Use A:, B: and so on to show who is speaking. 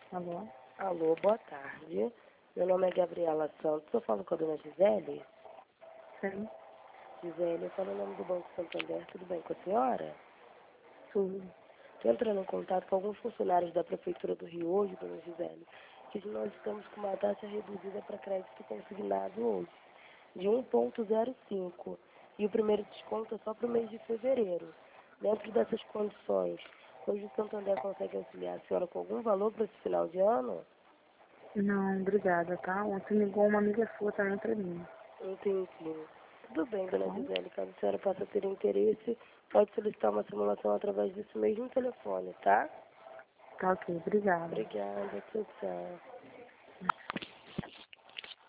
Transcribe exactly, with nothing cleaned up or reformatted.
A: Alô?
B: Alô, boa tarde. Meu nome é Gabriela Santos. Eu falo com a dona Gisele.
A: Sim.
B: Gisele, eu falo em nome do Banco Santander. Tudo bem com a senhora?
A: Tudo.
B: Estou entrando em contato com alguns funcionários da Prefeitura do Rio hoje, dona Gisele, que nós estamos com uma taxa reduzida para crédito consignado hoje, de um vírgula zero cinco. E o primeiro desconto é só para o mês de fevereiro. Dentro dessas condições, hoje o Santander consegue auxiliar a senhora com algum valor para esse final de ano?
A: Não, obrigada, tá? Ontem ligou uma amiga sua também pra mim.
B: Entendi. Tudo bem,
A: Tá
B: dona
A: bom?
B: Gisele. Caso a senhora possa ter interesse, pode solicitar uma simulação através desse mesmo telefone, tá?
A: Tá ok, obrigada.
B: Obrigada. Tchau, tchau.